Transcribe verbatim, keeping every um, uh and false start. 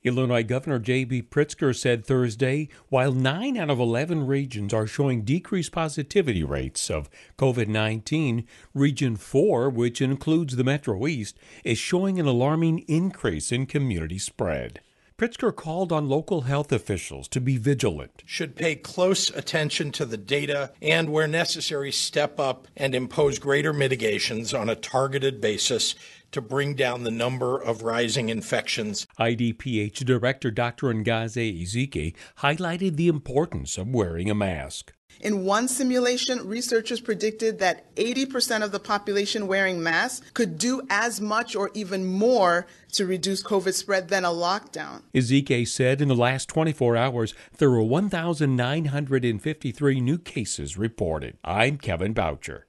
Illinois Governor J B. Pritzker said Thursday, while nine out of eleven regions are showing decreased positivity rates of COVID nineteen, Region four, which includes the Metro East, is showing an alarming increase in community spread. Pritzker called on local health officials to be vigilant. Should pay close attention to the data and, where necessary, step up and impose greater mitigations on a targeted basis to bring down the number of rising infections. I D P H Director Doctor Ngozi Ezike highlighted the importance of wearing a mask. In one simulation, researchers predicted that eighty percent of the population wearing masks could do as much or even more to reduce COVID spread than a lockdown. Ezike said in the last twenty-four hours, there were one thousand nine hundred fifty-three new cases reported. I'm Kevin Boucher.